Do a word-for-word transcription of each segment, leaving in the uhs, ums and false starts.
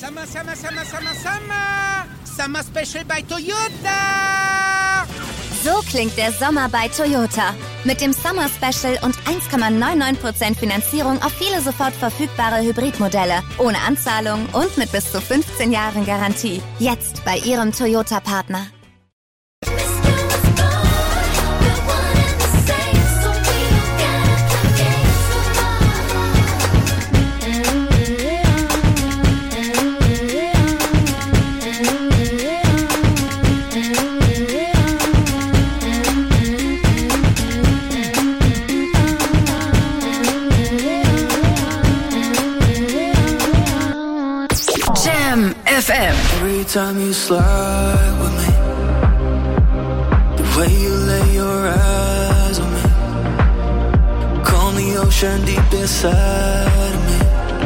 Summer, Summer, Summer, Summer, Summer! Summer Special bei Toyota! So klingt der Sommer bei Toyota. Mit dem Summer Special und eins Komma neunundneunzig Prozent Finanzierung auf viele sofort verfügbare Hybridmodelle. Ohne Anzahlung und mit bis zu fünfzehn Jahren Garantie. Jetzt bei Ihrem Toyota-Partner. F M. Every time you slide with me, the way you lay your eyes on me, calm the ocean deep inside of me.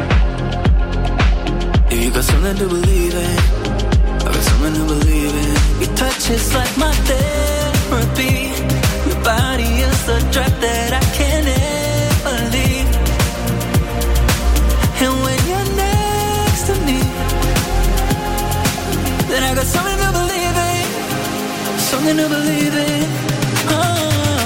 Yeah, you got something to believe in, I got something to believe in. Your touch is like my therapy, your body is the drug that I can't ever leave. And when you're next to me, then I got something to believe in, something to believe in. Oh.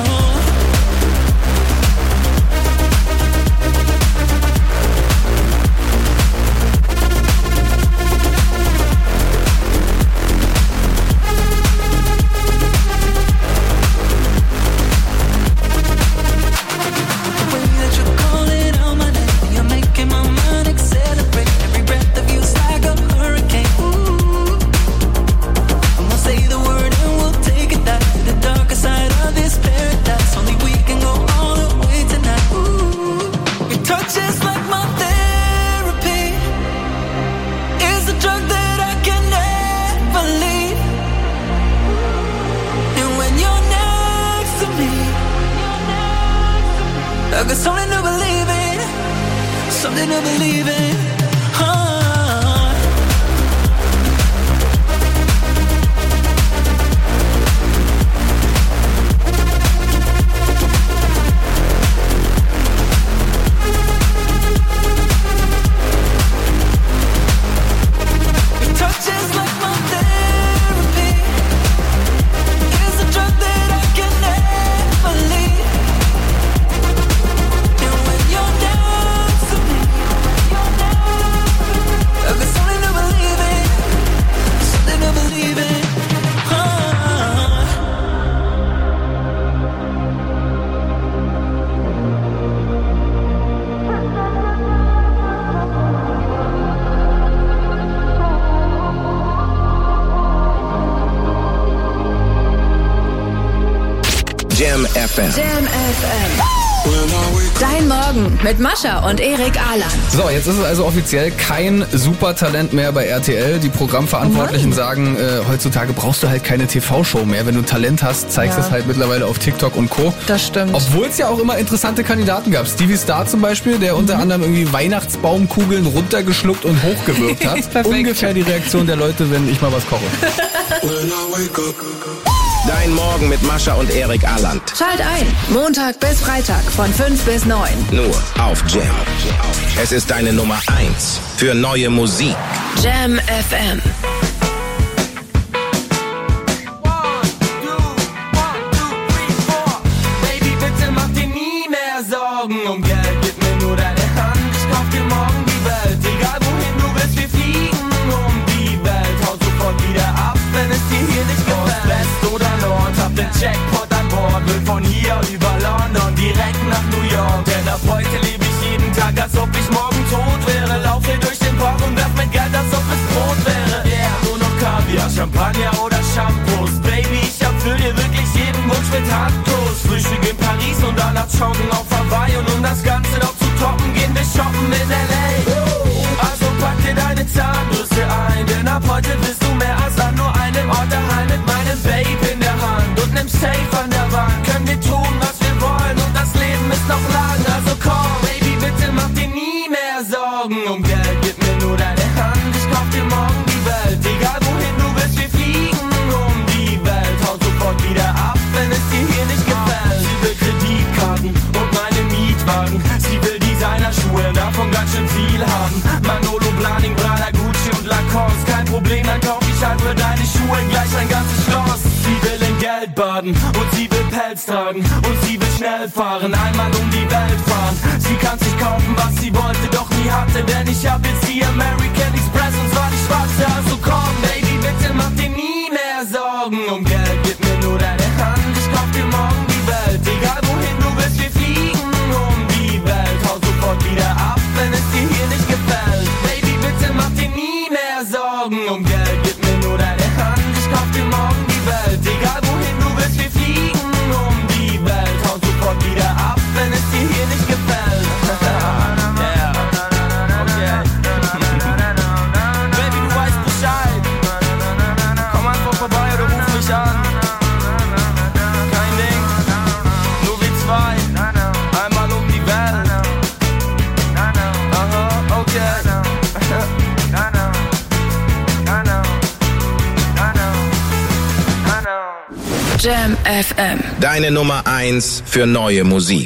The way that you're calling out my name, you're making my mind accelerate. Every breath of you's like a hurricane. Ooh. Say the word and we'll take it back to the darker side of this paradise. Only we can go all the way tonight. Ooh, your touch is like my therapy. It's a drug that I can never leave. And when you're next to me, I got something to believe in, something to believe in. Oh. Jam F M. Jam F M. Dein Morgen mit Mascha und Erik Ahland. So, jetzt ist es also offiziell kein Supertalent mehr bei R T L. Die Programmverantwortlichen oh sagen, äh, heutzutage brauchst du halt keine T V-Show mehr. Wenn du Talent hast, zeigst ja. es halt mittlerweile auf TikTok und Co. Das stimmt. Obwohl es ja auch immer interessante Kandidaten gab. Stevie Star zum Beispiel, der mhm. unter anderem irgendwie Weihnachtsbaumkugeln runtergeschluckt und hochgewirkt hat. Ungefähr die Reaktion der Leute, wenn ich mal was koche. Dein Morgen mit Mascha und Erik Ahland. Schalt ein, Montag bis Freitag von fünf bis neun. Nur auf Jam. Es ist deine Nummer eins für neue Musik. Jam F M. Baby, bitte mach dir nie mehr Sorgen um Geld. Gib mir nur deine Hand, ich kauf dir morgen die Welt. Egal wohin du willst, wir fliegen um die Welt. Hau sofort wieder ab, wenn es dir hier nicht gefällt. Hab den Jackpot an Bord, will von hier über London direkt nach New York. Denn ab heute lebe ich jeden Tag, als ob ich morgen tot wäre. Lauf hier durch den Park und werf mein Geld, als ob es Brot wäre. Yeah, Problem, dann kauf ich halt für deine Schuhe gleich ein ganzes Schloss. Sie will in Geld baden und sie will Pelz tragen und sie will schnell fahren, einmal um die Welt fahren. Sie kann sich kaufen, was sie wollte, doch nie hatte, denn ich hab jetzt die American Express und zwar die schwarze. Also komm, Baby, bitte mach dir nie mehr Sorgen um Geld, gib mir nur deine Hand, ich kauf dir morgen die Welt. Egal wohin du willst, wir fliegen um die Welt. Hau sofort wieder ab, wenn es dir hier nicht gefällt. Baby, bitte mach dir nie mehr Sorgen um Geld, gib mir nur deine Hand, ich kauf dir morgen die Welt. Egal wohin du willst, wir fliegen um die Welt. Hau sofort wieder ab, wenn es dir hier nicht gefällt. Yeah. Okay. Baby, du weißt Bescheid. Komm einfach vorbei oder ruf mich an. Kein Ding, nur wir zwei. Einmal um die Welt. Aha, okay. Jam F M. Deine Nummer eins für neue Musik.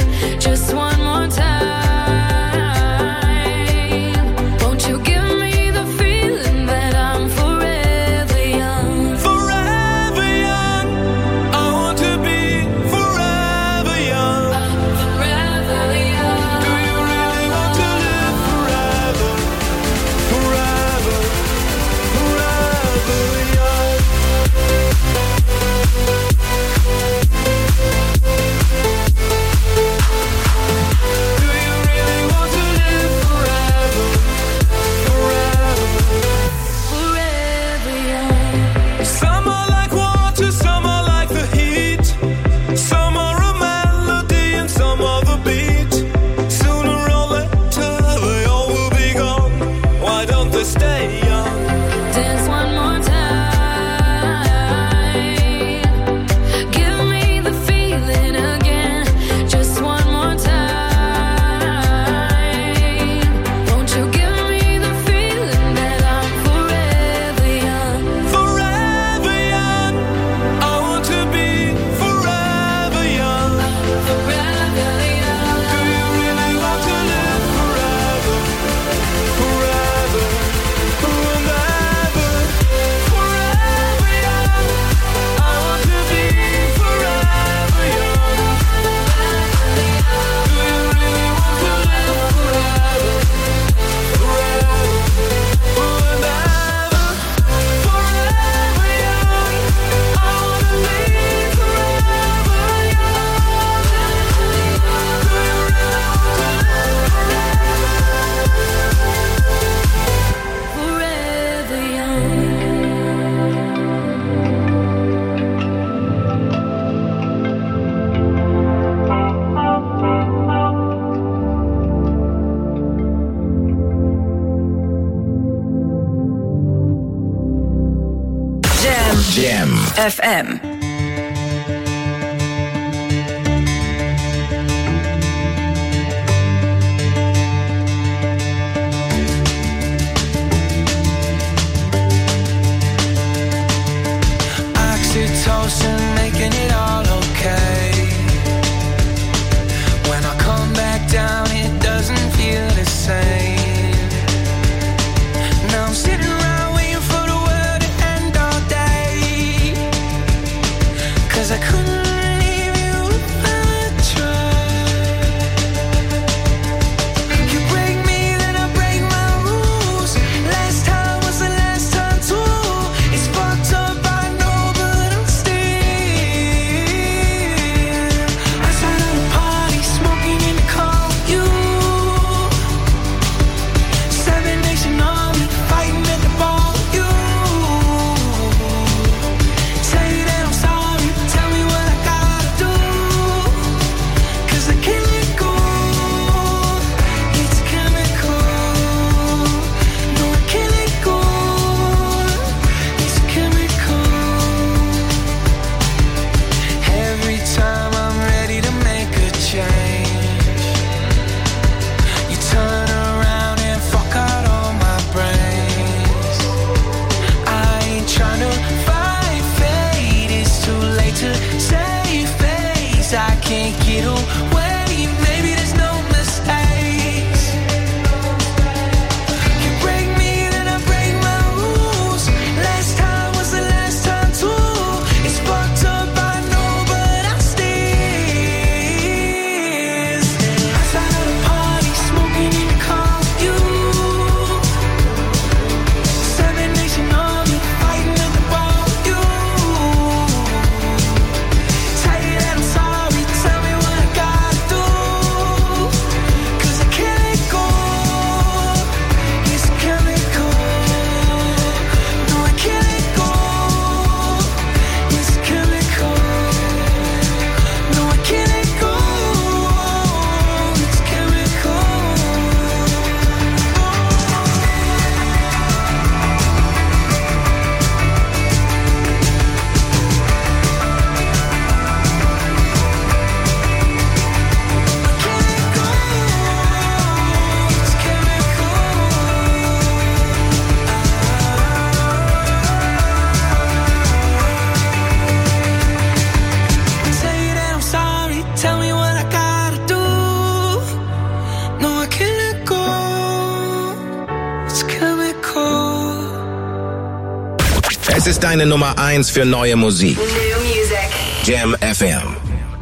Won't you give me Jam F M. Oxytocin, making it all okay. When I come back down, it doesn't feel the same. Now I'm sitting around waiting for the world to end all day. 'Cause I couldn't leave you if I tried. You break me, then I break my rules. Last time was the last time too. It's fucked up, I know, but I'm still outside of the party, smoking in the car with you. Seven Nation Army, fighting at the bar with you. Tell you that I'm sorry, tell me what I gotta do. 'Cause I can't let go, it's chemical. No, I can't let go, it's chemical. Every time I'm ready to make a change, you turn around and fuck out all my brains. I ain't tryna fight fate, it's too late to save face. I can't get away, maybe there's no mistakes. You break me, then I break my rules. Last time was the last time too. It's fucked up, I know, but I'm still outside of the party, smoking in the car with you. Seven Nation Army, fighting at the bar with you. Tell you that I'm sorry, tell me what I gotta do. 'Cause I can't let go, it's chemical. No, I can't let go, it's chemical. No, I can't let go, it's chemical. Tell you that I'm sorry, tell me what I gotta do. No, I can't let go, it's chemical. Es ist deine Nummer eins für neue Musik. New music. Jam F M.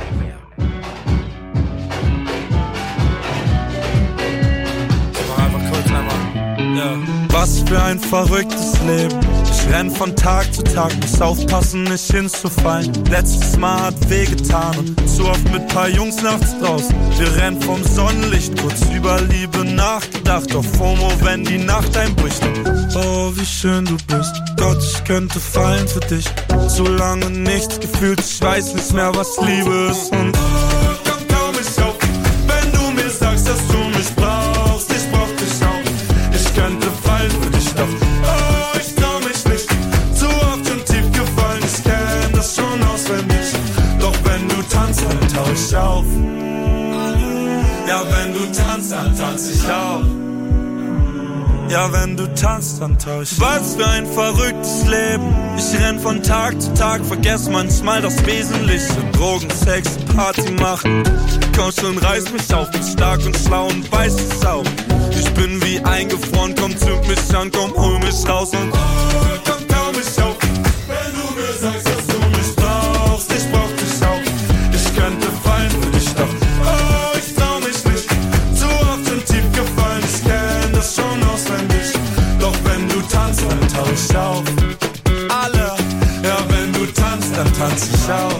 Was für ein verrücktes Leben. Ich renn von Tag zu Tag, muss aufpassen, nicht hinzufallen. Letztes Mal hat wehgetan und zu oft mit paar Jungs nachts draußen. Wir rennen vom Sonnenlicht, kurz über Liebe nachgedacht. Auf FOMO, wenn die Nacht einbricht. Oh, wie schön du bist. Gott, ich könnte fallen für dich. So lange nichts gefühlt, ich weiß nicht mehr, was Liebe ist. Und oh, komm, komm mich auf, wenn du mir sagst, dass du mich brauchst. Ich brauch dich auch. Ich könnte fallen für dich, doch oh, ich trau mich nicht. Zu oft schon tief gefallen, ich kenn das schon auswendig. Doch wenn du tanzt, dann tau ich auf. Ja, wenn du tanzt, dann tanz ich auf. Ja, wenn du tanzt, dann tau ich. Was für ein verrücktes Leben. Ich renn von Tag zu Tag, vergess manchmal das Wesentliche. Drogen, Sex, Party machen. Komm schon, reiß mich auf, bin stark und schlau und weiß es auch. Ich bin wie eingefroren, komm, zünd mich an, komm, hol mich raus und oh, komm, tau mich auf. Wenn du mir sagst, dass du mich brauchst, ich brauch dich auch. Ich könnte fallen für dich, doch oh, ich trau mich nicht. Zu oft schon tief gefallen, ich kenn das schon auswendig. Doch wenn du tanzt, dann tau ich auf. Alle, ja, wenn du tanzt, dann tanz ich auf.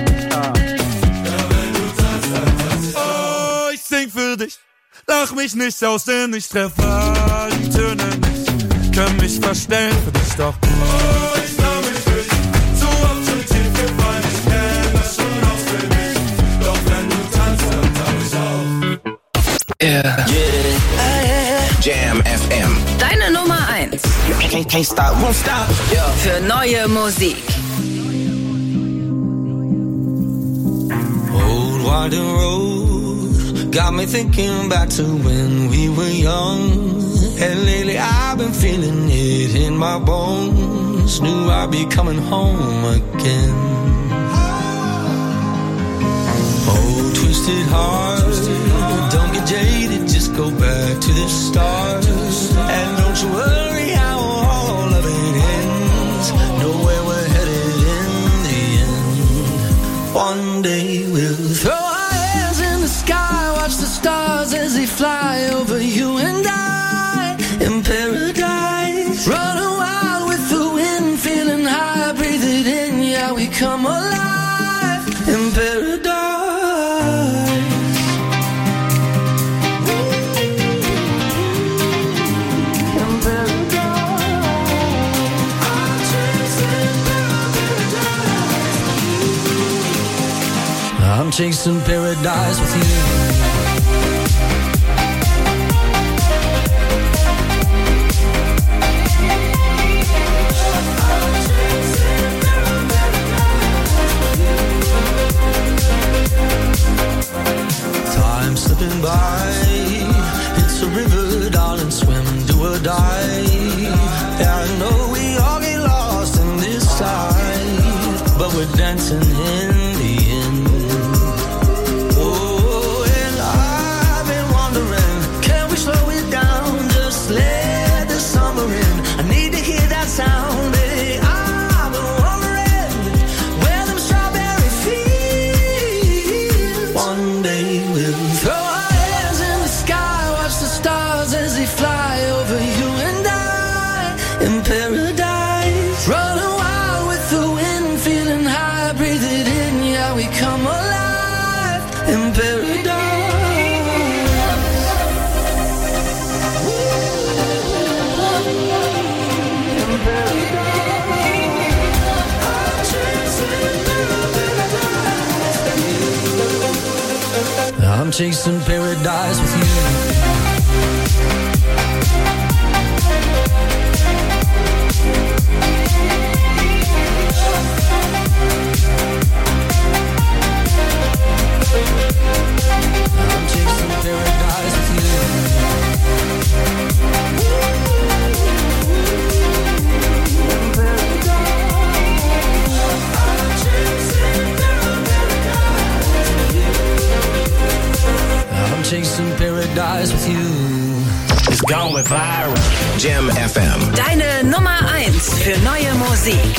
Sing für dich, lach mich nicht aus, denn ich treffe die Töne nicht. Können mich verstellen für dich, doch oh, ich trau mich nicht. Zu oft schon tief gefallen, ich kenn das schon auswendig. Doch wenn du tanzt, dann tau ich auf. Yeah. Yeah. Jam F M. Deine Nummer eins. can't, can't stop, won't stop. Yeah. Für neue Musik. Old winding road got me thinking back to when we were young. And lately I've been feeling it in my bones. Knew I'd be coming home again. Oh, twisted heart, don't get jaded, just go back to the start. And don't you worry how all of it ends. Know where we're headed in the end. One day we'll throw our hands in the sky, watch the stars as they fly over you and I. In paradise, running wild with the wind, feeling high, breathe it in, yeah, we come alive. In paradise. I'm chasing paradise with you. Time slipping by, it's a river, darling, swim, do or die. Yeah, I know we all get lost in this tide, but we're dancing in the end. Oh, and I've been wondering, can we slow it down, just let the summer in. I need to hear that sound, baby. I've been wondering where them strawberry fields. One day we'll throw our hands in the sky, watch the stars as they fly over you and I. In paradise, running wild with the wind, feeling high, breathe it in, yeah, we come alive. In paradise. I'm chasing paradise with you. I'm chasing paradise with you. I'm chasing paradise with you. It's going viral. Jam F M. Deine Nummer eins für neue Musik.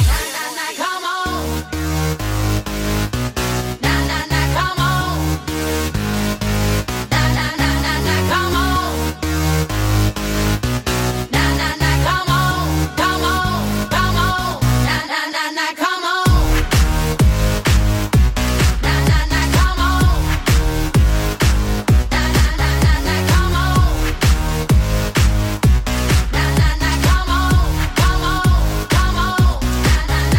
Come on,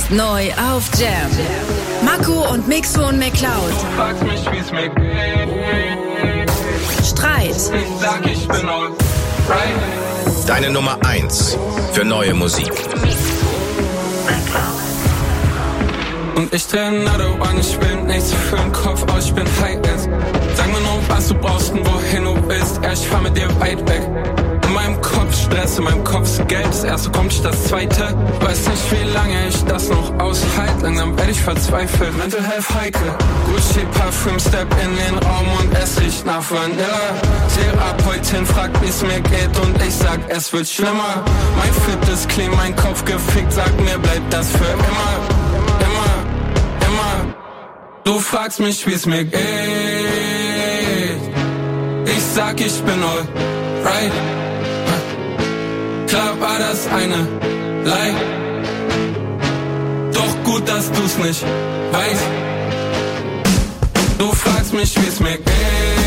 Jetzt neu auf Jam. Marco und Mixo und McCloud. Du fragst mich, wie's mir geht. Streit. Ich sag, ich bin alright. Deine Nummer eins für neue Musik. Und ich dreh another one, ich bin nichts für den Kopf aus, ich bin high as. Sag mir nur, was du brauchst und wohin du willst, ja, ich fahr mit dir weit weg. In meinem Kopf Stress, in meinem Kopf ist Geld, das erste kommt, nicht das zweite. Weiß nicht, wie lange ich das noch aushalte, langsam werd ich verzweifelt. Mental Health heikel, Gucci Parfüm, Step in den Raum und es riecht nach Vanilla. Therapeutin fragt, wie's mir geht und ich sag, es wird schlimmer. Mein Fit ist clean, mein Kopf gefickt, sag mir, bleibt das für immer. Immer, immer. Du fragst mich, wie's mir geht. Ich sag, ich bin alright. Klar war das eine Lie. Doch gut, dass du's nicht weißt. Du fragst mich, wie's mir geht.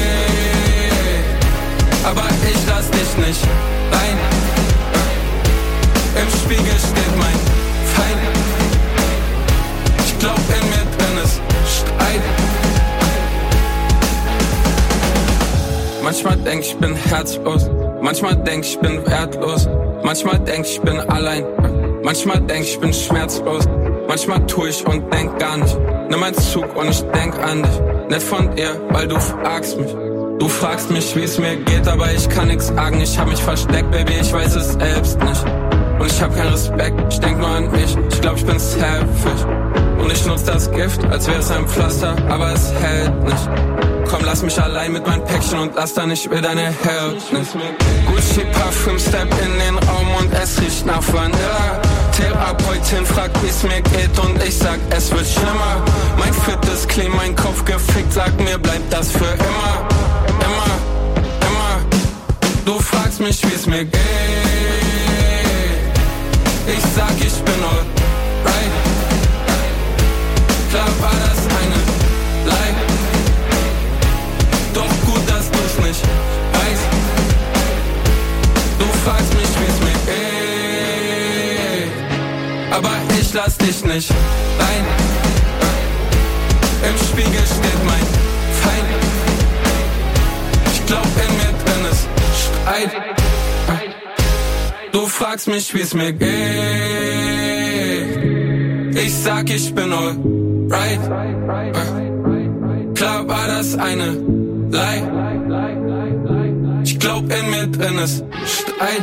Aber ich lass dich nicht rein. Im Spiegel steht mein Feind. Ich glaub, in mir drin ist Streit. Manchmal denk ich bin herzlos, manchmal denk ich bin wertlos, manchmal denk ich bin allein, manchmal denk ich bin schmerzlos, manchmal tu ich und denk gar nicht. Nimm einen Zug und ich denk an dich, nicht von dir, weil du fragst mich. Du fragst mich, wie es mir geht, aber ich kann nix sagen, ich hab mich versteckt, Baby, ich weiß es selbst nicht. Und ich hab keinen Respekt, ich denk nur an mich, ich glaub ich bin selfish. Und ich nutz das Gift, als wäre es ein Pflaster, aber es hält nicht. Komm, lass mich allein mit meinem Päckchen und lass dann nicht mehr deine Hälfte. Gucci Parfüm, Step in den Raum und es riecht nach Vanilla. Therapeutin fragt, wie's mir geht und ich sag, es wird schlimmer. Mein Fit ist clean, mein Kopf gefickt, sag mir, bleibt das für immer. Immer, immer. Du fragst mich, wie's mir geht. Ich sag, ich bin alright. Klar war das eine Lie. Doch gut, dass du's nicht weißt. Du fragst mich, wie's mir geht. Aber ich lass dich nicht rein. Im Spiegel steht mein Feind. Ich glaub, in mir drin ist Streit. Du fragst mich, wie's mir geht. Ich sag, ich bin alright. Klar war das eine Lie. Ich glaub, in mir drin ist Streit.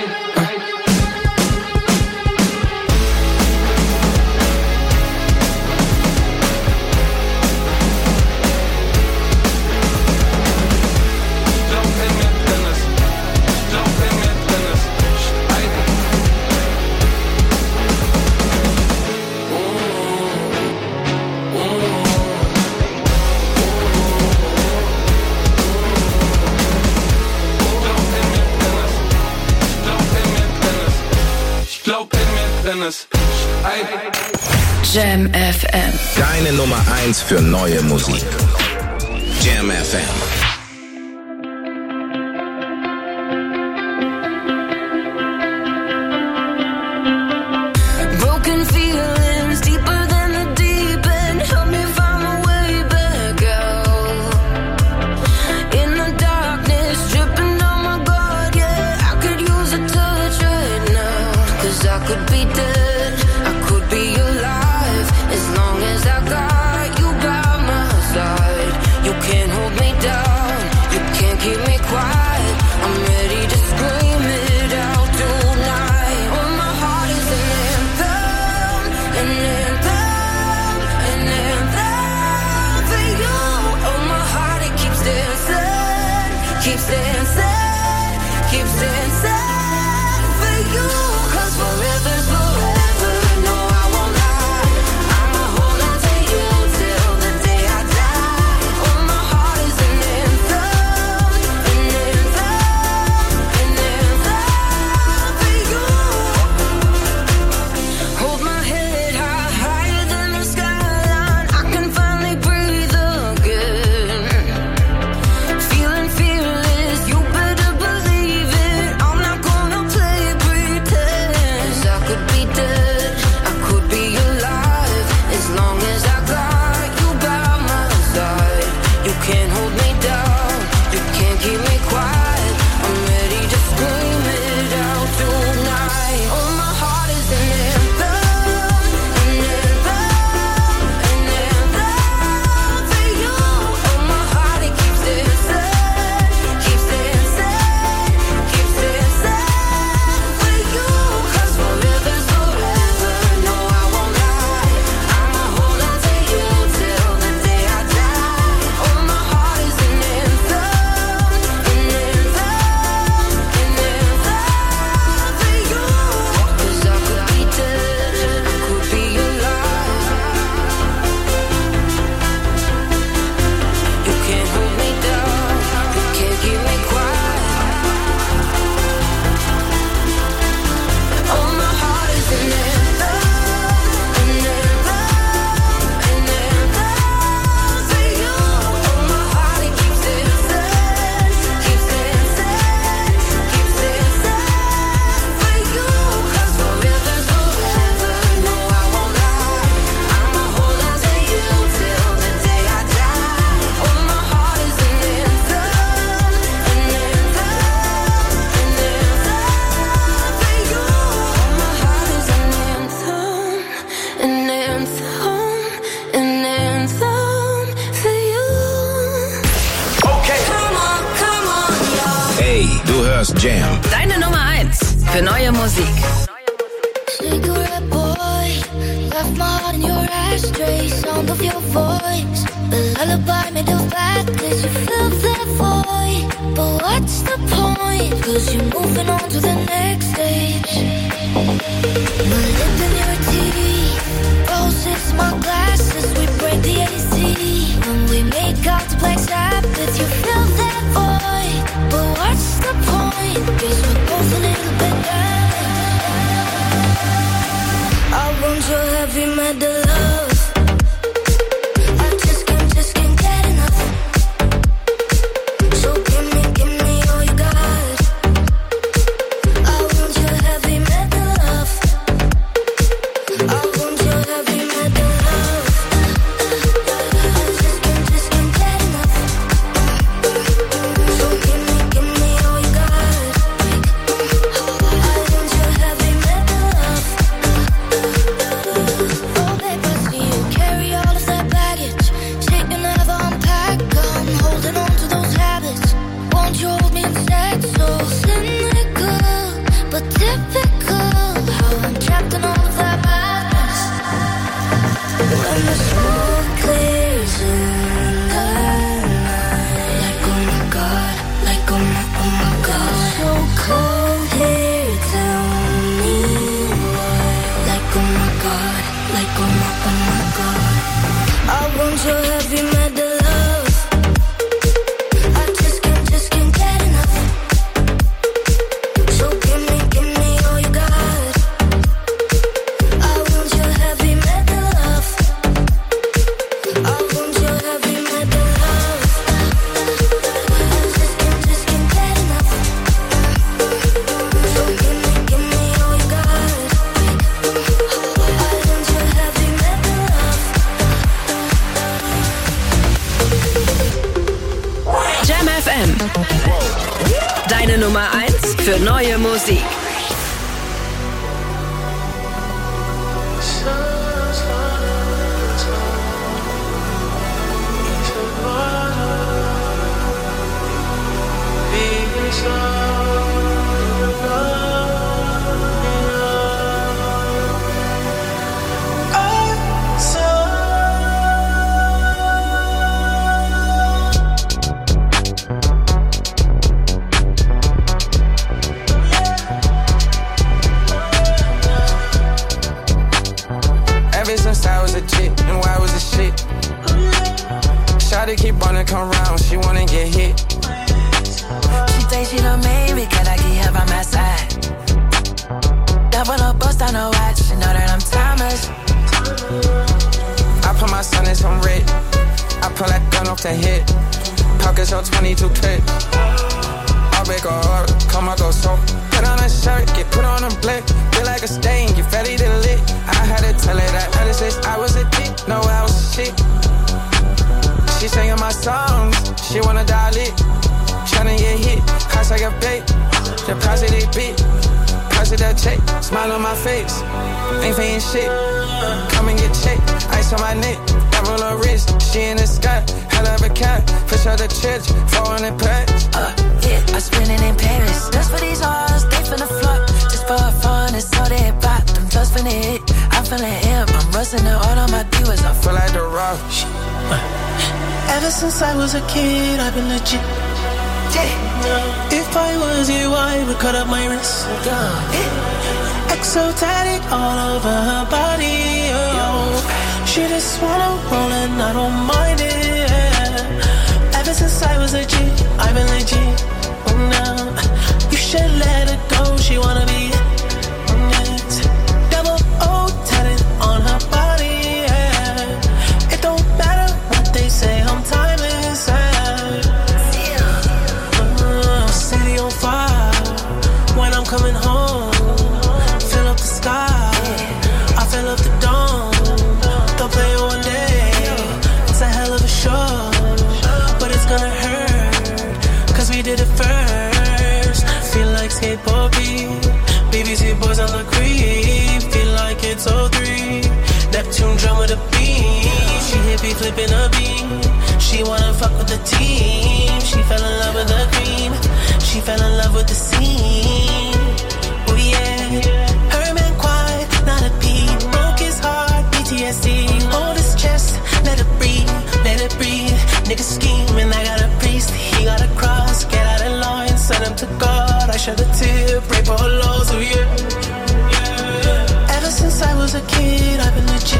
Jam F M. Deine Nummer eins für neue Musik. Jam F M. Feeling fearless, you better believe it. Ey, du hörst Jam. Deine Nummer eins für neue Musik. Cigarette boy, left my heart in your ashtray. Sound of your voice, the lullaby made of blackness. You fill that void, but what's the point? Cause you're moving on to the next stage. My lip in your teeth, roses, my glasses. We break the A C when we make out to Black Sabbath. You fill that void, but what's the point? Cause we're both a little bit damaged. I want your heavy metal love. I just can't, just can't get enough. So give me, give me all you got. I want your heavy metal love. I want your heavy metal love. I just can't, just can't get enough. So give me, give me all you got. I want your heavy metal love. Oh babe, I see you carry all of that baggage. Shit you never unpack. I'm holding on to those habits. Won't you hold me instead? So cynical, but typical. How I'm trapped in all of that madness. When the smoke clears in the night, like oh my god, like oh my, oh my god. So cold here, tell me why. Like oh my god, like oh my, oh my god. I want your heavy metal love. I just can't, just can't get enough. So give me, give me all you got. I want your heavy metal love. I want your heavy metal love. I just can't, just can't get enough. So give me, give me all you got. I want your heavy metal love. Jam F M. Deine Nummer eins für neue Musik. Ever since I was a chick, knew I was a shit. Shawty keep wanna come round, she wanna get hit. She thinks she done made me, can I get her by my side? Double up, bust on her watch, she know that I'm timeless. I put my son in some red. I pull that gun off the hip. Pockets on twenty-two clip. I'll break her heart, come I go so. Put on a shirt, get put on a blick. Feel like a stain, get ready to lit. I had to tell her that ever since I was a dick. No, I was shit. She singing my songs, she wanna dial it. Tryna get hit, hot like a bait. Deposit it big, price of that check. Smile on my face, ain't paying shit. Come and get checked, ice on my neck. Devil her wrist, she in the sky. Hell of a cat, push out the church, four hundred packs. Uh, yeah, I spend it in Paris. Just for these hoes, they finna flock. Just for fun, it's all they pop. Them just finna hit, I'm feeling hip. I'm rusting it all on my viewers. I Feel like the rock. Ever since I was a kid, I've been legit. If I was you, I would cut up my wrist. Exotic all over her body. Oh. She just wanna roll and I don't mind it. Ever since I was a G, I've been legit. Oh, now you should let her go. She wanna be it. Double O tatted on her body. Yeah. It don't matter what they say. I'm timeless. Yeah. Uh, city on fire. When I'm coming home, fill up the sky. I fill up the dome. They'll play one day. It's a hell of a show, but it's gonna hurt, cause we did it first. Feel like skateboard beat. B B C boys on the creep. Feel like it's oh three. Neptune drum with a beat. She hippie flipping a beat. She wanna fuck with the team. She fell in love with the cream. She fell shed a tear, pray for her loss, oh yeah. Ever since I was a kid, I've been legit.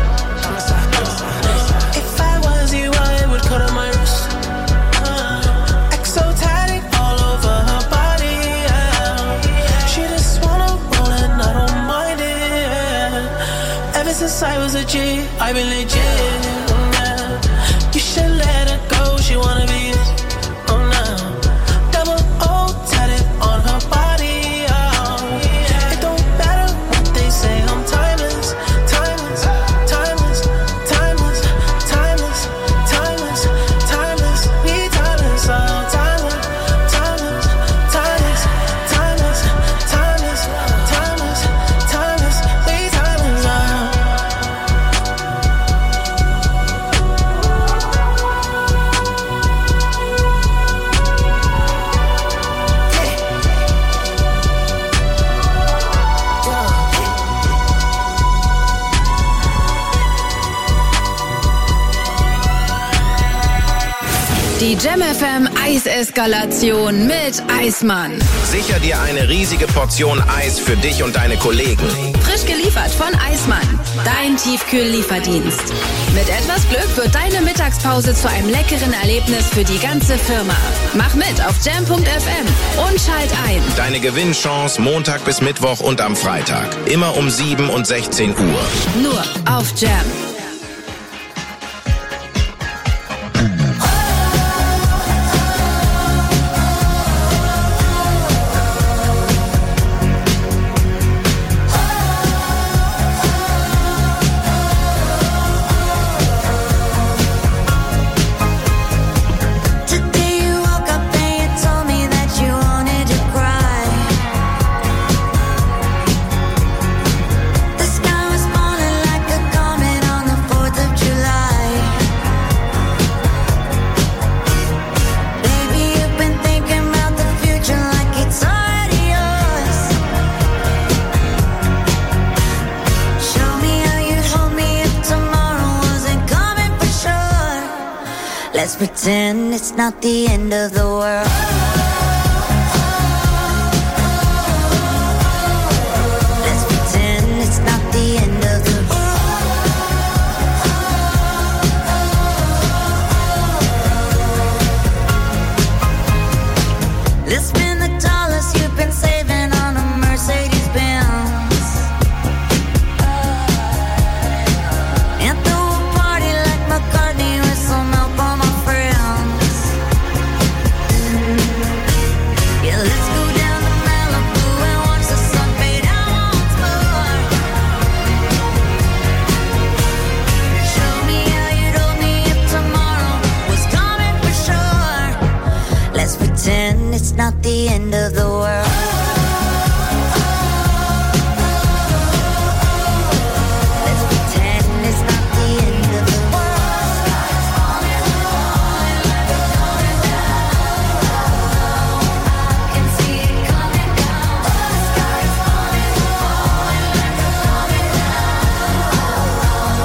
If I was you, I would cut on my wrist. Exo tatted all over her body, yeah. She just wanna roll and I don't mind it, yeah. Ever since I was a G, I've been legit, yeah. You should let her go, she wanna be it, oh no. Double O tatted on her body, oh. It don't matter what they say, I'm timeless, timeless, timeless, timeless, timeless, timeless, timeless, we timeless, oh. Timeless, timeless, timeless, timeless, timeless, timeless, timeless, we timeless, oh. Die Jam F M Eiseskalation mit Eismann. Sicher dir eine riesige Portion Eis für dich und deine Kollegen. Frisch geliefert von Eismann. Dein Tiefkühl-Lieferdienst. Mit etwas Glück wird deine Mittagspause zu einem leckeren Erlebnis für die ganze Firma. Mach mit auf jam punkt f m und schalt ein. Deine Gewinnchance Montag bis Mittwoch und am Freitag. Immer um sieben und sechzehn Uhr. Nur auf Jam. Today you woke up and you told me that you wanted to cry. The sky was falling like a comet on the fourth of July. Baby, you've been thinking about the future like it's already yours. Show me how you'd hold me if tomorrow wasn't coming for sure. Let's pretend it's not the end of the world. Let's pretend it's not the end of the world. Let's spend the dollars you've been saving on a Mercedes Benz and throw a party like McCartney with some help on my friends. Yeah, let's go down to Malibu and watch the sun fade out once more. Show me how you'd hold me if tomorrow was coming for sure. Let's pretend it's not the end of the world. Let's pretend it's not the end of the world. I can see it coming down. The sky is falling, falling like a coming down.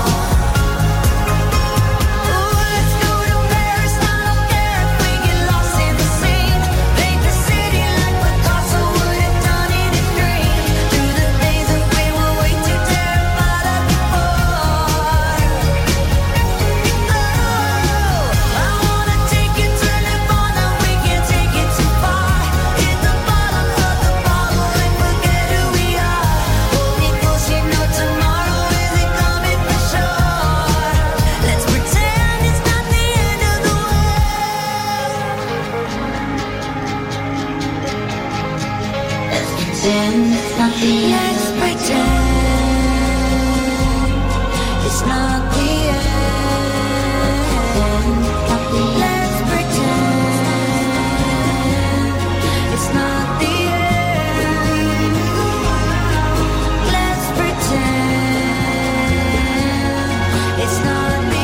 Ooh, let's go to Paris. I don't care if we get lost in the scene. Paint the city like Picasso would have done in a dream. Through the days that we were way too terrified of before. Oh, I wanna take you to Nirvana. We can't take it too far. Hit the bottom of the bottle and forget who we are. Hold me close, you know tomorrow isn't coming for sure. Let's pretend it's not the end of the world. Let's pretend it's not the end. Let's pretend it's not the end. Let's pretend it's not the end. Let's pretend it's not the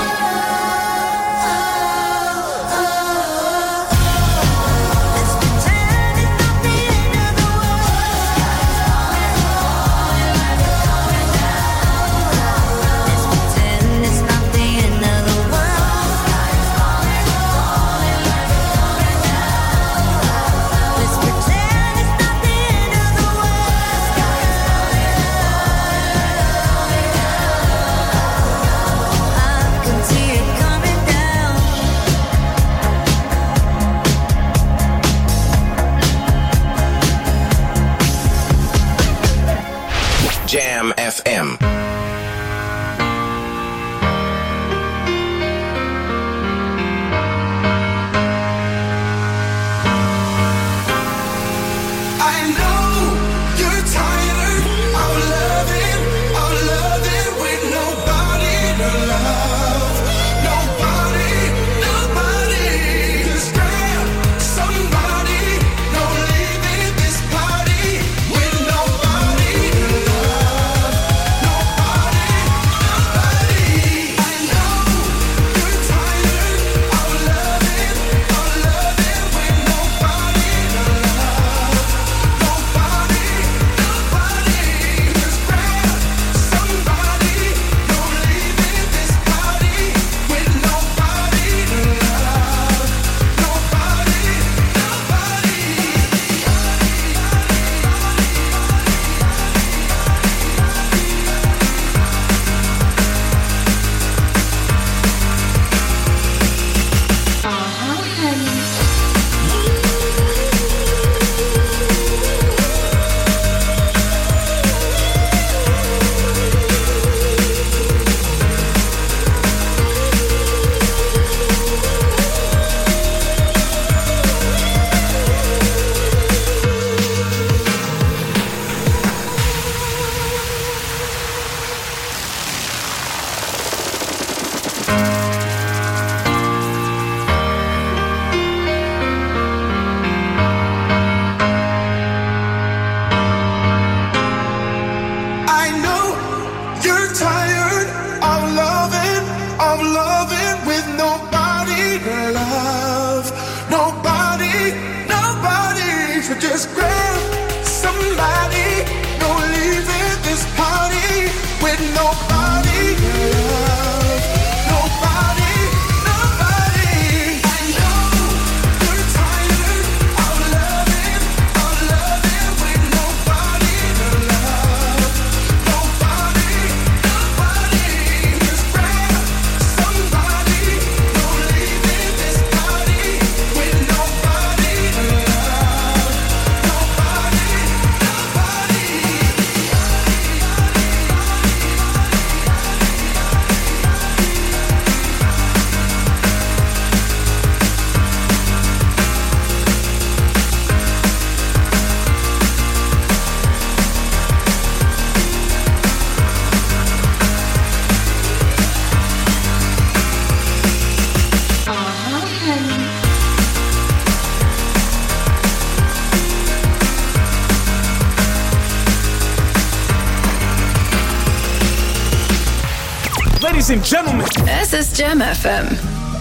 end. Let's pretend just grab somebody. No leaving this party with nobody. Nobody, nobody. I know you're tired of loving, of loving with nobody to love. Nobody, nobody. Just grab somebody. No leaving this party with nobody to love. Nobody, nobody. Ladies and gentlemen, Es ist Jam F M.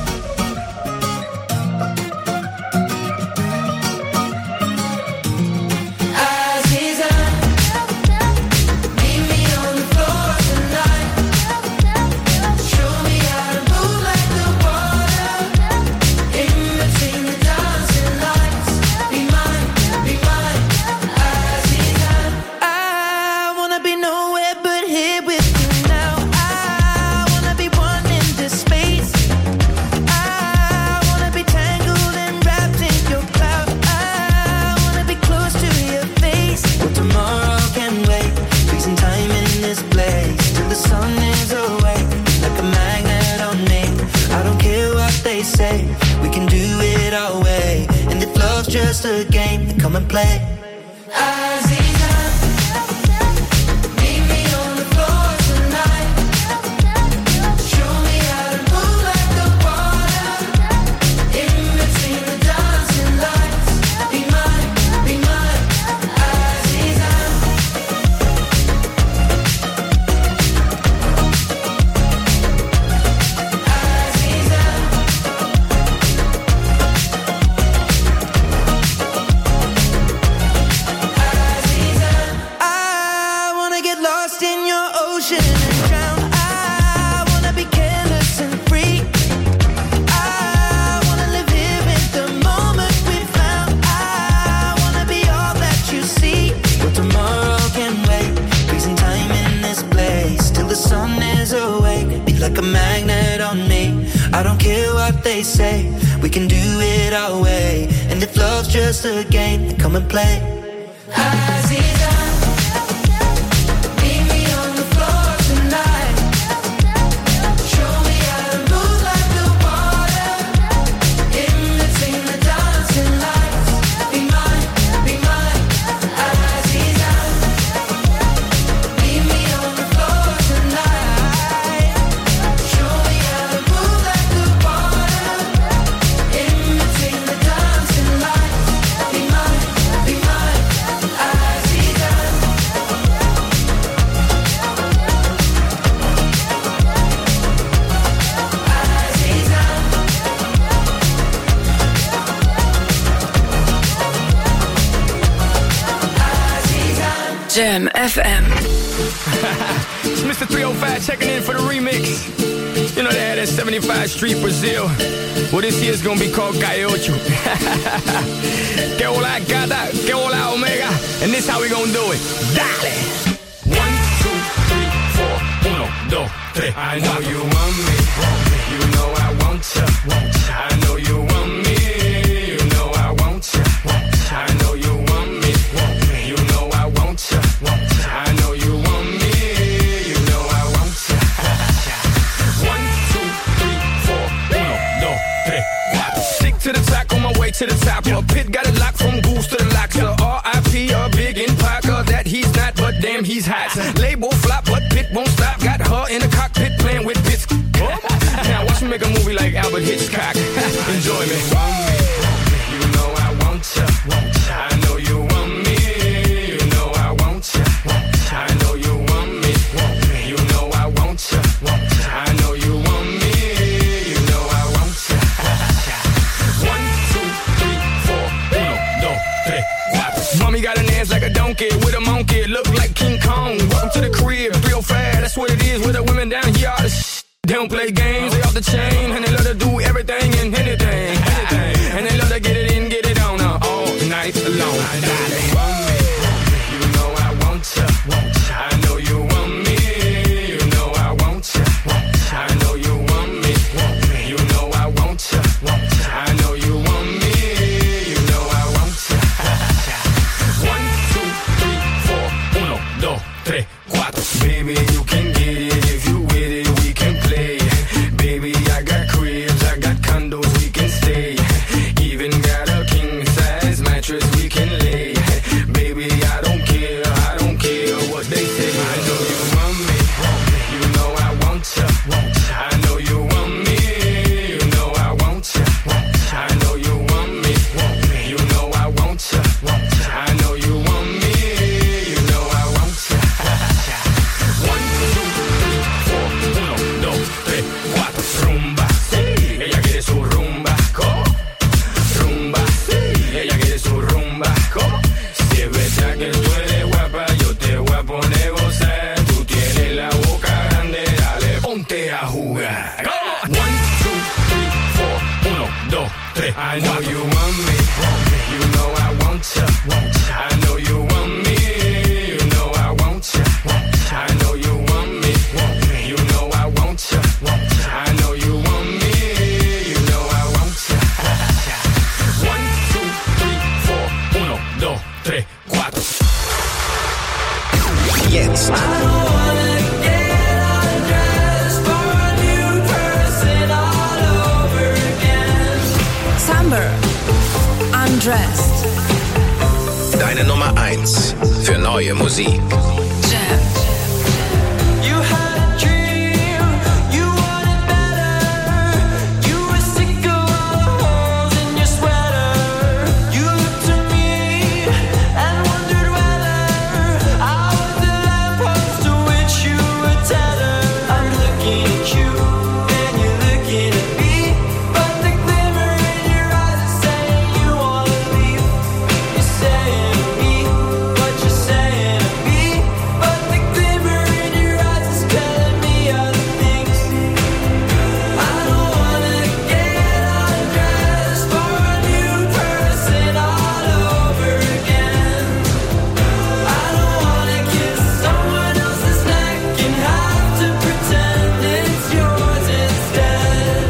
I wanna be nowhere but here with you now. I wanna be one in this space. I wanna be tangled and wrapped in your cloud. I wanna be close to your face. Well, tomorrow can wait. Freezing time in this place till the sun is awake. Like a magnet on me. I don't care what they say. We can do it our way. And if love's just a game, then come and play. I wanna get lost in your ocean and drown. I wanna be careless and free. I wanna live here in the moment we found. I wanna be all that you see. But tomorrow can wait. Freezing time in this place till the sun is awake. Be like a magnet on me. I don't care what they say. We can do it our way. And if love's just a game, then come and play. Jam F M. It's Mister three oh five checking in for the remix. You know they had that seventy-five Street Brazil. Well, this year's gonna be called Calle Ocho. Que hola gata, que hola omega. And this how we gonna do it. Dale! One, two, three, four, uno, dos, tres. I know you want me. You know I want ya. I know you want me. You know I want ya. I know you want me. You know I want ya. I know you want me. You know I want ya. One, two, three, four, uno, dos, tres, cuatro. Stick to the track on my way to the top. A pit got it locked from goose to the locks. The R I P a big in Parker that he's not, but damn he's hot. Label flop, but Pit won't stop. Got her in the cockpit playing with bits. Now watch me make a movie like Albert Hitchcock. Enjoy me. You know I want ya. I know you want me. You know I want ya. I know you want me. You know I want ya. I know you want me. You know I want ya. One, two, three, four, uno, dos, tres, cuatro. funky with a monkey, look like King Kong. Welcome to the crib, real fast, that's what it is with the women down here. All the sh- they don't play games, they off the chain, and they love to do everything and anything, anything. And they love to get it in, get it on uh, all night long. Darling, want me, you know I want ya. I know you want me, you know I want ya. I know you want me, you know I want ya. I know you want me, you know I want ya. One, two, three, four, uno, dos, tres, cuatro. Baby, you can get it if you with it, we can play. Baby, I got cribs, I got condos, we can stay. Even got a king size mattress we can lay. Baby, I don't care, I don't care what they say. I know you want me, you know I want ya. I know you want me, you know I want ya. I know you want me, you know I want ya. I know you want me, you know I want ya. One, two, three, four, uno, dos, tres, cuatro. Rumba, sí, ella quiere su rumba. ¿Cómo? Rumba, sí, ella quiere su rumba. ¿Cómo? Si es verdad que tú eres guapa, yo te voy a poner a gozar. Tú tienes la boca grande, dale, ponte a jugar. ¿Cómo? One, two, three, four, uno, dos, tres. I know you want me, you know I want ya. I know you want me, you know I want ya. I know you want me, you know I want ya. I know you want me, you know I want ya. One, two, three, four, uno, dos, tres, cuatro. Jetzt. Summer, Undressed. Deine Nummer eins für neue Musik. Jam. You had a dream, you wanted better. You were sick of all the holes in your sweater. You looked to me and wondered whether I was the lamppost to which you were tethered. I'm looking at you and you're looking at me, but the glimmer in your eyes is saying you wanna leave. You're saying to me what you're saying to me, but the glimmer in your eyes is telling me other things. I don't wanna get undressed for a new person all over again. I don't wanna kiss someone else's neck and have to pretend it's yours instead.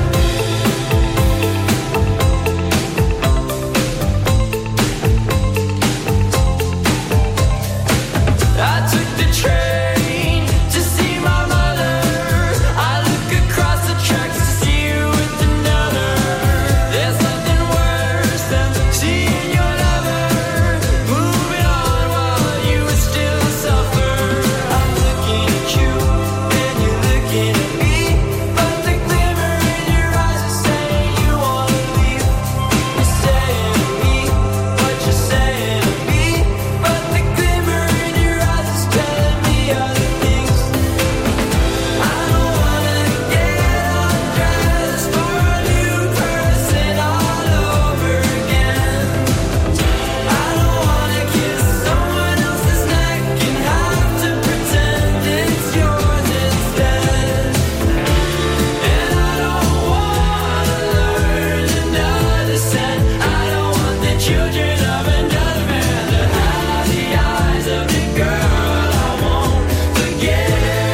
I took the train to see my mother. I look across the tracks to see you with another. There's nothing worse than seeing your lover moving on while you still suffer. I'm looking at you and you're looking at me, but the glimmer in your eyes is saying you wanna leave. You're saying to me what you're saying to me, but the glimmer in your eyes is telling me other things. I don't wanna get undressed for a new person all over again. I don't wanna kiss someone else's neck and have to pretend it's yours instead. And I don't wanna learn another scent. I don't want the children of another man to have the eyes of the girl I won't forget.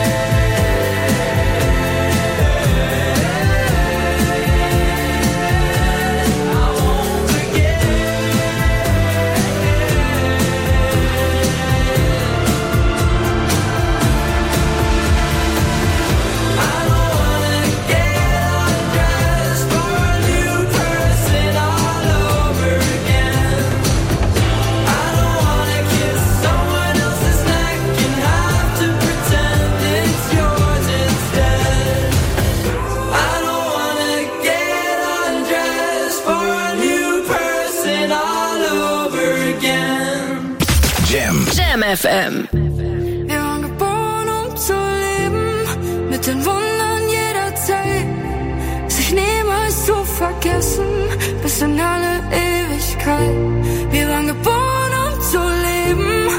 I won't forget. I don't wanna get undressed for a new person all over again. I don't wanna kiss someone else's neck and have to pretend it's yours instead. I don't wanna get undressed for a new person all over again. Jam. Jam F M. Wir waren geboren, um zu leben, mit den Wundern jeder Zeit, sich niemals zu vergessen, bis in alle Ewigkeit. Wir waren geboren, um zu leben,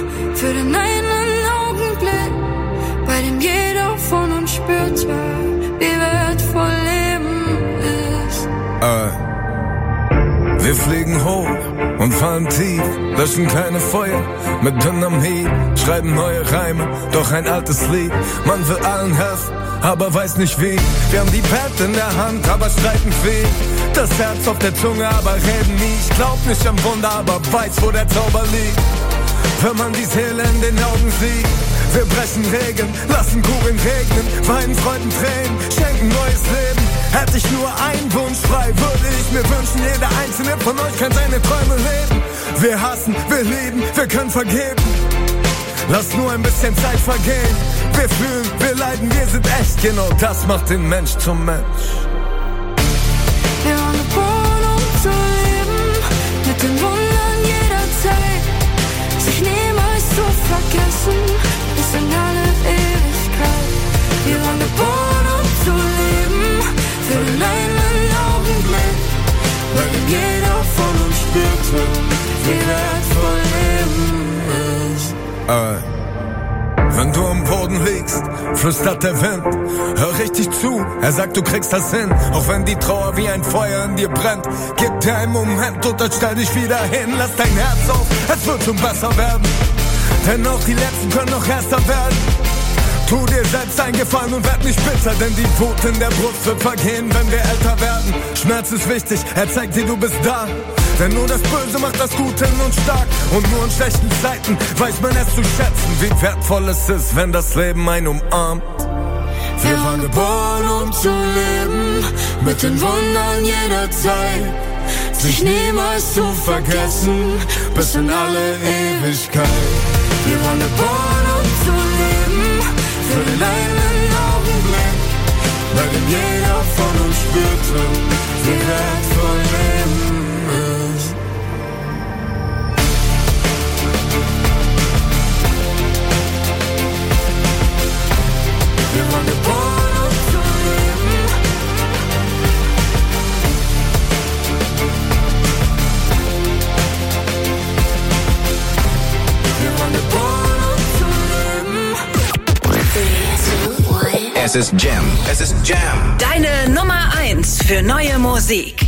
Wir fliegen hoch und fallen tief, löschen keine Feuer mit Dynamit, schreiben neue Reime, doch ein altes Lied. Man will allen helfen, aber weiß nicht wie. Wir haben die Pad in der Hand, aber streiten viel. Das Herz auf der Zunge, aber reden nie. Ich glaub nicht am Wunder, aber weiß, wo der Zauber liegt. Wenn man die Seele in den Augen sieht. Wir brechen Regeln, lassen Kugeln regnen, weinen Freuden Tränen, schenken neues Leben. Hätte ich nur einen Wunsch frei, würde ich mir wünschen, jeder einzelne von euch kann seine Träume leben. Wir hassen, wir lieben, wir können vergeben. Lass nur ein bisschen Zeit vergehen. Wir fühlen, wir leiden, wir sind echt. Genau das macht den Mensch zum Mensch. Wir waren geboren, um zu leben, mit den Wundern jeder Zeit. Sich niemals zu vergessen, bis in alle Ewigkeit. Wir waren geboren, um zu leben, für den einen Augenblick, weil ihm jeder von uns spürte, wie wertvoll Leben ist. Alright. Wenn du am Boden liegst, flüstert der Wind. Hör richtig zu, er sagt, du kriegst das hin. Auch wenn die Trauer wie ein Feuer in dir brennt. Gib dir einen Moment und dann stell dich wieder hin. Lass dein Herz auf, es wird schon besser werden. Denn auch die Letzten können noch erster werden. Tu dir selbst einen Gefallen und werd nicht bitter, denn die Wut in der Brust wird vergehen, wenn wir älter werden. Schmerz ist wichtig, er zeigt dir, du bist da. Denn nur das Böse macht das Gute in uns stark. Und nur in schlechten Zeiten weiß man es zu schätzen, wie wertvoll es ist, wenn das Leben einen umarmt. Wir waren geboren, um zu leben, mit den Wundern jeder Zeit. Sich niemals zu vergessen, bis in alle Ewigkeit. Wir waren geboren, um zu leben, für den einen Augenblick, weil denn jeder von uns spürte, wie wertvoll Leben ist. Wir waren geboren, um zu leben. Wir waren geboren, um zu leben. Es ist Jam. Es ist Jam. Deine Nummer eins für neue Musik.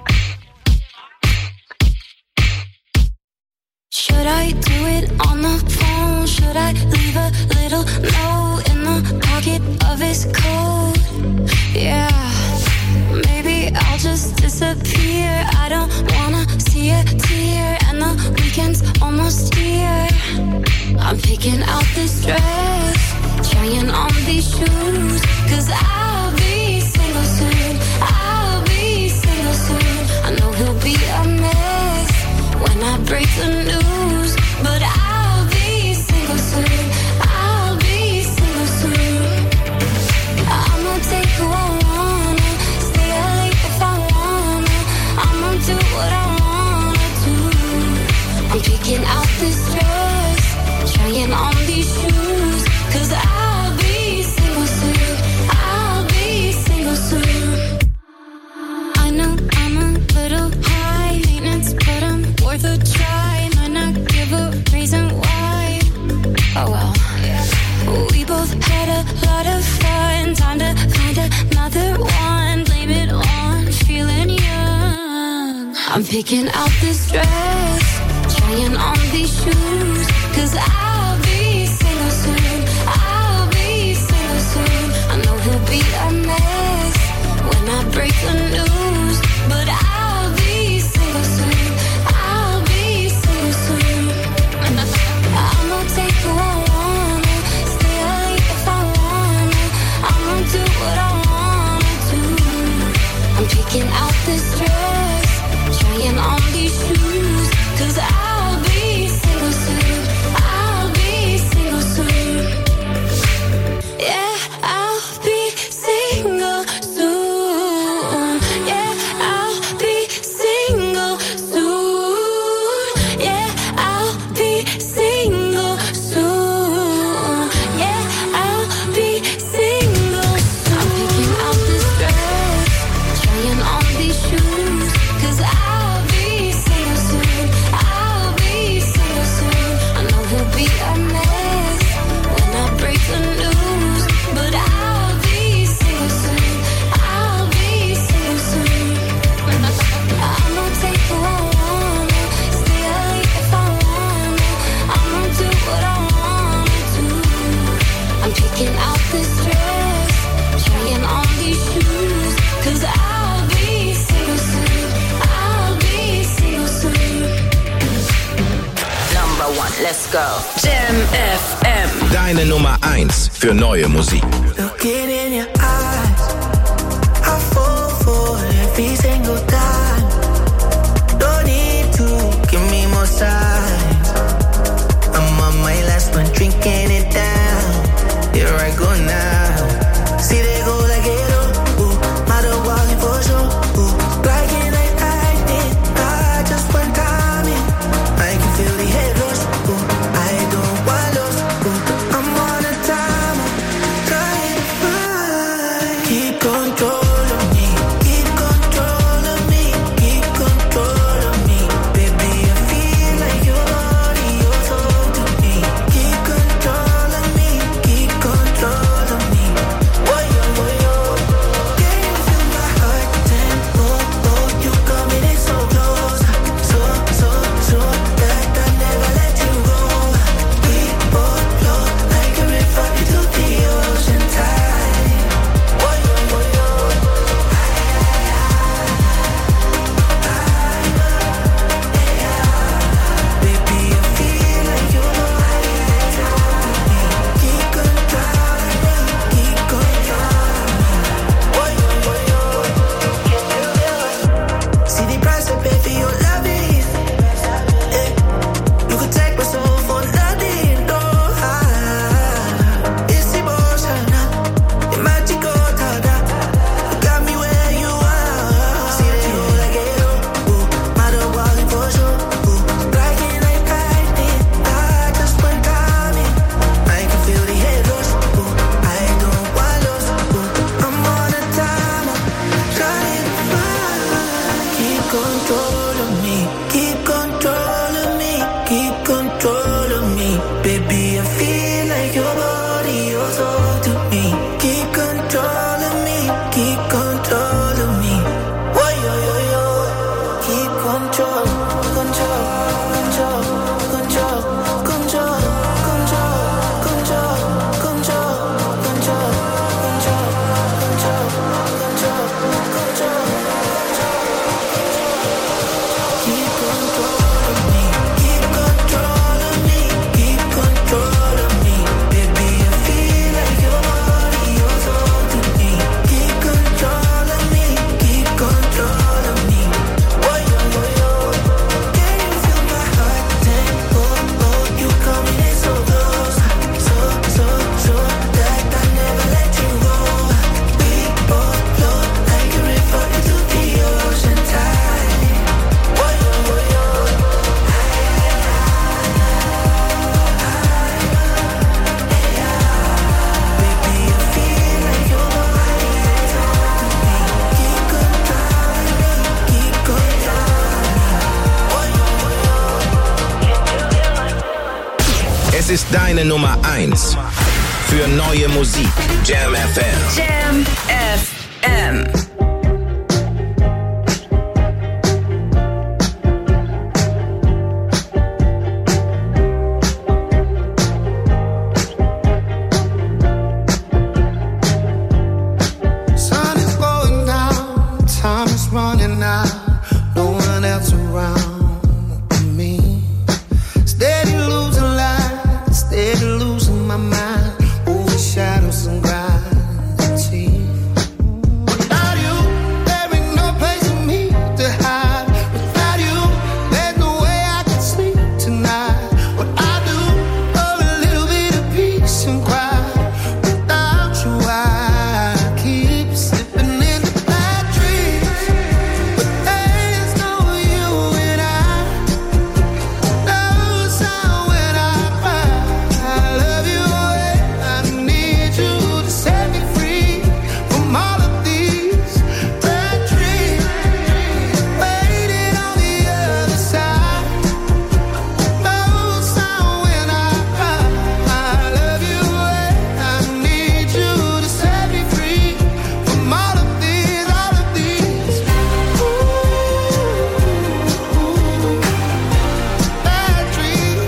Should I do it on the phone? Should I leave a little note in the pocket of his coat? Yeah, maybe I'll just disappear. I don't wanna see a tear, and the weekend's almost here. I'm picking out this dress, trying on these shoes, cause I'll be single soon. I'll be single soon. I know he'll be a mess when I break the news, but I'll be single soon. I'll be single soon. I'ma take who I wanna, stay out late if I wanna. I'ma do what I wanna do. I'm picking out this dress, trying on these shoes, cause I'll be single soon. I'll be single soon. I know I'm a little high maintenance, but I'm worth a try. Might not give a reason why. Oh well. We both had a lot of fun. Time to find another one. Blame it on feeling young. I'm picking out this dress, trying on these shoes, cause I'll be single soon. I'll be single soon. I know he'll be a mess when I break the news, but I'll be single soon. I'll be single soon. I'ma take who I wanna, stay out late if I wanna. I'ma do what I wanna do. I'm picking out this dress, trying on these shoes, cause I'll be single soon. I'll Disco. Jam F M. Deine Nummer eins für neue Musik. Looking in your eyes, I fall for every single time. Don't need to give me more signs. I'm on my last one, drinking it down. Here I go now. See they go like it up, ooh, matter walking for sure, ooh, like it like I did, I just one time in. I can feel the head rush, ooh, I don't want lost, ooh, I'm on a timer, trying to find. Keep control of me, keep control of me, keep control of me. Baby, I feel like your body, your soul to me. Keep control of me, keep control of me. Boy, yo, boy, yo. Can you feel my heart tempo? Oh, you coming in so close, so, so, so that I never let you go. We both flow like a river into the ocean tide. Boy, yo, boy, yo. Baby, I feel like your body is on me. Keep control of me, keep control of me. Boy, yo, boy, yo. Can you feel it? See the price I pay for your loving. Eh, you could take my soul for nothing, no. Ah, it's emotional, it's magical, tada. You got me where you are. See they go like it up, ooh, matter walking for sure, ooh, like it like I did. I just one time in, I can feel the head rush, ooh, I don't want lost, ooh, I'm on a timer, trying to find. Keep control of me, keep control of me, keep control of me. Baby, I feel like your body, your soul to me. Keep control of me, keep control of me. Whoa, yo, yo, yo. Keep control, control, control, control, control, control, control, control, control, control, control, control, control. Keep control of me, keep control of me, keep control of me. Baby, I feel like your body, your soul to me. Keep control of me, keep control of me. Boy, yo, boy, yo. Can you feel my heart tempo? Oh, you coming in so close, so, so, so that I never let you go. We both flow like a river into the ocean tide. Boy, yo, boy, yo. Baby, I feel like your body is on me. Keep control of me, keep control of me. Boy, yo, boy, yo. Can you feel it? Es ist deine Nummer eins für neue Musik. Jam F M. Jam F M. Sun is going down, time is running out, no one else around but me. Steady losing light, steady losing my mind, over shadows and gravity. Without you, there ain't no place for me to hide. Without you, there's no way I can sleep tonight. What I do for a little bit of peace and quiet. Without you, I keep slipping into bad dreams. But there's no you and I. No sound when I cry. I love you and I need you to set me free from all of these bad dreams. Waiting on the other side. No sound when I cry. I love you and I need you to set me free from all of these, all of these. Ooh, bad dreams.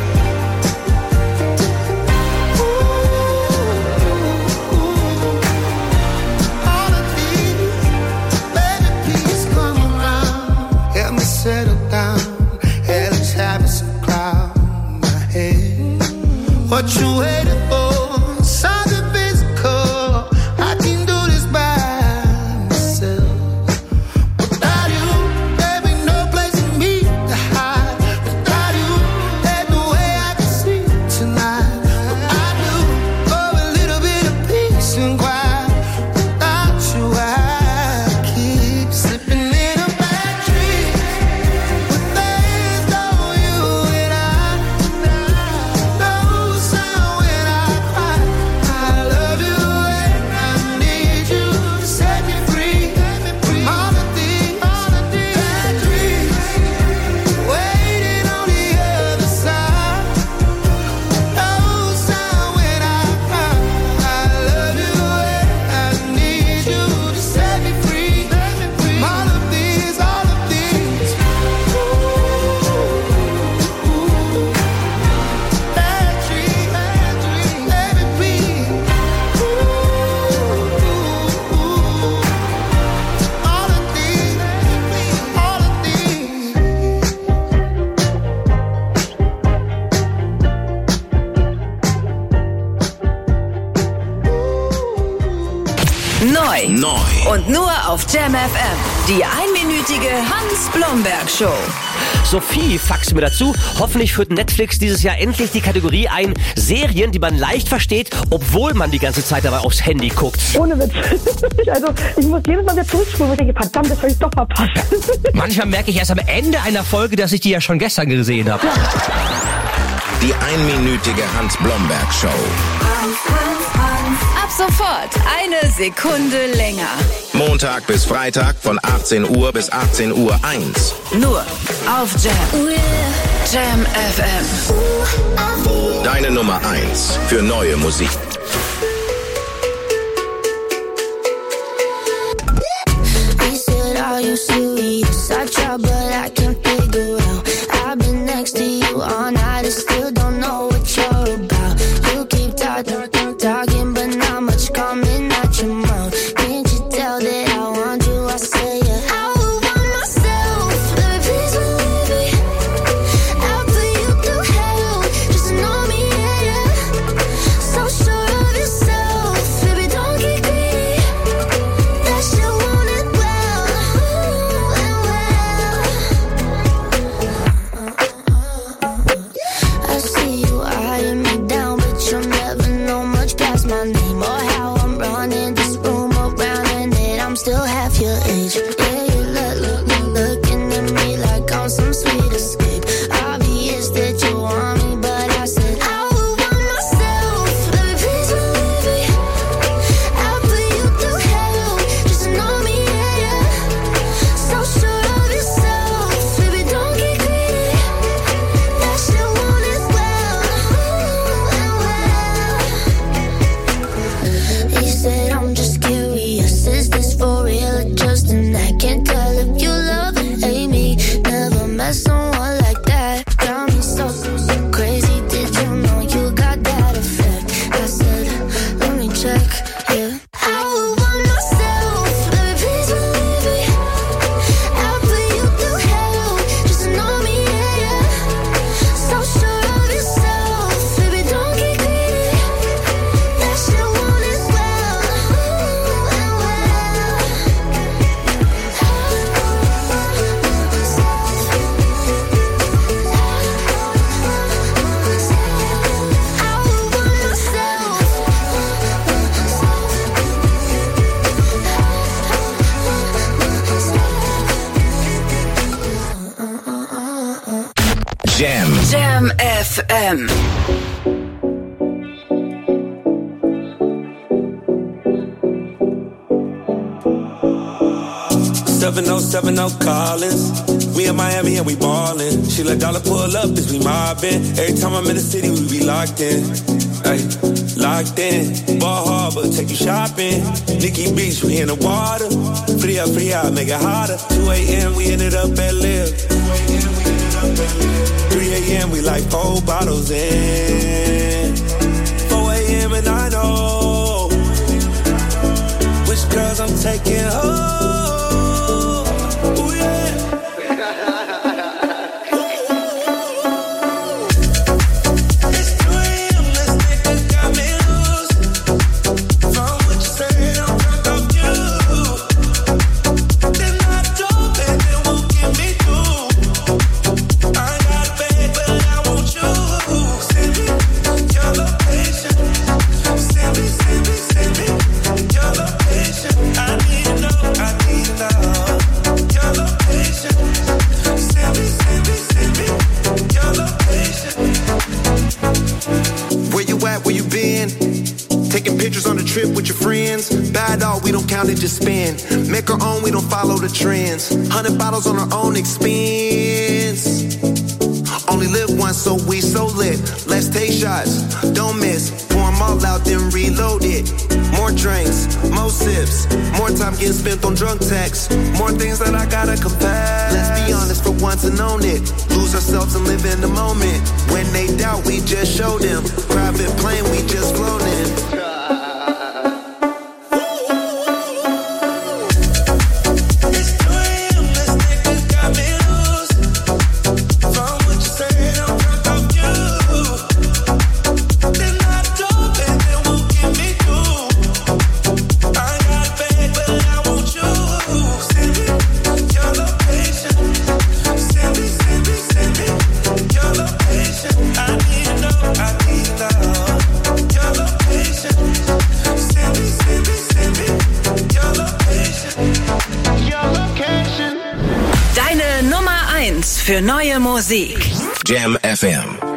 All of these, baby, please come around. Help me settle down. Hell is having some cloud in my head. What you waiting for? Something physical. I can do this by myself. Without you, there be no place for me to hide. Without you, there's no way I can sleep tonight. But I do for a little bit of peace and quiet. Without you, I keep slipping in a bad dream. With days on you and I, no sound when I cry. I love you and I need you to set me free from all of these bad dreams. Waiting on the other side. No sound when I cry. I love you and I need you to set me free from all of these, all of these. Bad dreams, bad dreams, let me be. All of these, all of these. Neu. Neu. Und nur auf Jam F M. Die einminütige Hans-Blomberg-Show. Sophie faxt mir dazu. Hoffentlich führt Netflix dieses Jahr endlich die Kategorie ein: Serien, die man leicht versteht, obwohl man die ganze Zeit dabei aufs Handy guckt. Ohne Witz. Also, ich muss jedes Mal wieder zurückspulen, wo ich denke, verdammt, das habe ich doch verpasst. Manchmal merke ich erst am Ende einer Folge, dass ich die ja schon gestern gesehen habe. Die einminütige Hans-Blomberg-Show. Ab sofort eine Sekunde länger. Montag bis Freitag von achtzehn Uhr bis achtzehn Uhr eins. Nur auf Jam. Jam F M. Deine Nummer eins für neue Musik. He said, are you serious? I try, but I can't figure out. I've been next to you all night and still don't know what you're about. You keep talking, talking, but not much coming out your mouth. Can't you tell that I want you? I say it. I would want myself, baby, please believe me. I'll put you through hell, just to know me, yeah, yeah. So sure of yourself, baby, don't get greedy. That shit want it well, and well. I see you eyeing me down, but you'll never know much past my name or how I'm running this room around, and that I'm still half your age. Yeah, you look, look, look, looking at me like I'm some sweet escape. Obvious that you want me, but I said I would want myself, baby, please believe me. I'll put you through hell, just to know me, yeah, yeah. So sure of yourself, baby, don't get greedy. That shit want it well, and well. He said, I'm just curious, is this for real or just an act? Can't tell if you love or hate me. Never met someone like that. Got me so, so, so crazy. Did you know you got that effect? I said, let me check, yeah. I would want myself, baby, please believe me. I'll put you through hell, just to know me, yeah, yeah. So sure of yourself, baby, don't get greedy. That shit want it well, and well. I would want myself. Jam. Jam F M. seven oh seven oh Collins. We in Miami and we ballin'. She let dollar pull up, cause we mobbin'. Every time I'm in the city, we be locked in. Ay, locked in. Ball Harbor, take you shopping. Nikki Beach, we in the water. Free up, free out, make it hotter. two a.m. we ended up at Live. three a.m. we like four bottles in. four a.m. and I know which girls I'm taking home. Ooh, yeah. It's three a.m., let's down and just spend. Make our own, we don't follow the trends. Hundred bottles on our own expense. Only live once, so we so lit. Let's take shots, don't miss. Pour 'em all out, then reload it. More drinks, more sips. More time getting spent on drunk texts. More things that I gotta confess. Let's be honest for once and own it. Lose ourselves and live in the moment. When they doubt, we just show them. Private plane, we just flown in. Deine Nummer eins für neue Musik. Jam F M.